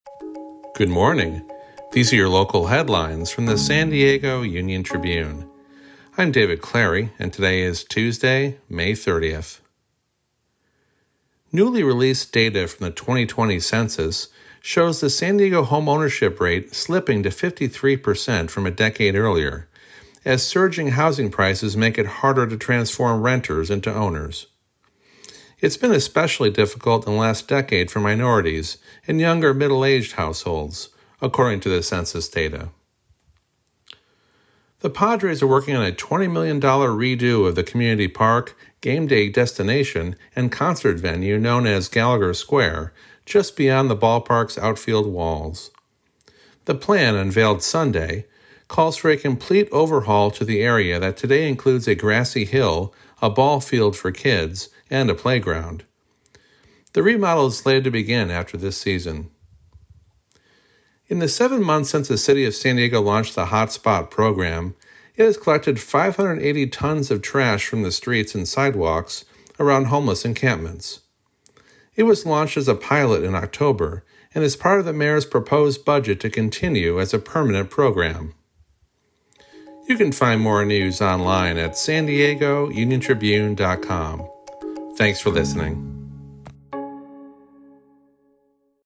Good morning. These are your local headlines from the San Diego Union Tribune. I'm David Clary, and today is Tuesday, May 30th. Newly released data from the 2020 census shows the San Diego home ownership rate slipping to 53% from a decade earlier, as surging housing prices make it harder to transform renters into owners. It's been especially difficult in the last decade for minorities and younger middle-aged households, according to the census data. The Padres are working on a $20 million redo of the community park, game day destination, and concert venue known as Gallagher Square, just beyond the ballpark's outfield walls. The plan, unveiled Sunday, calls for a complete overhaul to the area that today includes a grassy hill, a ball field for kids, and a playground. The remodel is slated to begin after this season. In the 7 months since the city of San Diego launched the Hotspot program, it has collected 580 tons of trash from the streets and sidewalks around homeless encampments. It was launched as a pilot in October and is part of the mayor's proposed budget to continue as a permanent program. You can find more news online at san diegouniontribune.com. Thanks for listening.